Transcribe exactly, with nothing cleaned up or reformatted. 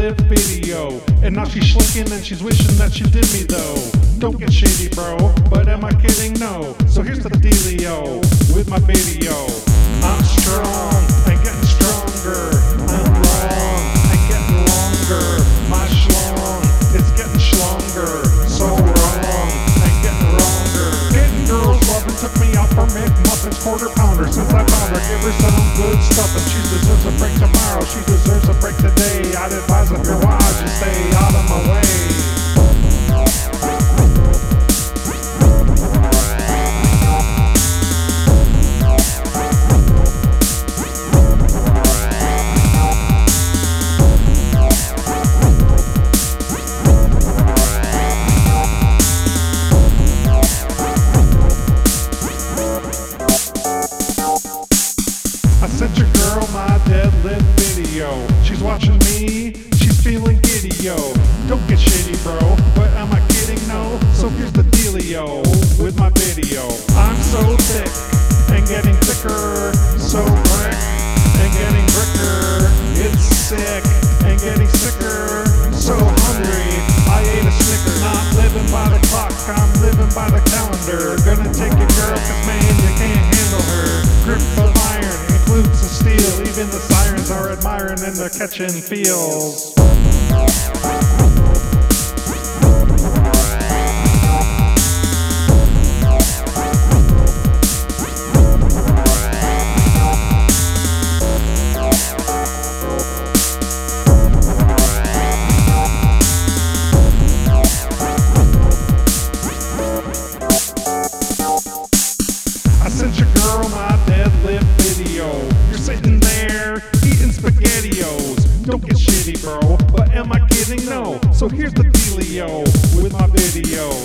deadlift video. And now she's slicking and she's wishing that she did me though. Don't get shady, bro, but am I kidding? No. So here's the dealio with my video. I'm strong and getting stronger. I'm long and getting longer. My schlong is getting schllonger. So wrong and getting wronger. Getting girls love and took me out for McMuffins, quarter pounder. Since I found her, give her some good stuff and she deserves a break tomorrow. She deserves a break today. I'd advise if you're wise, you stay out of my way. I sent your girl my deadlift video. She's watching me, she's feeling giddy, yo. Don't get shitty, bro, but am I kidding? No. So here's the dealio with my video. I'm so thick and getting thicker, so brick and getting bricker. It's sick and getting sicker, so hungry. I ate a Snicker, not living by the clock, I'm living by the calendar. Gonna take your girl, cause man, you can't handle her. Grip of iron includes the steel. Even the sirens are admiring and they're catching feels. I sent your girl my deadlift video. You're sitting there eating SpaghettiOs. Don't get shitty, bro, but am I kidding? No. So here's the dealio with my video.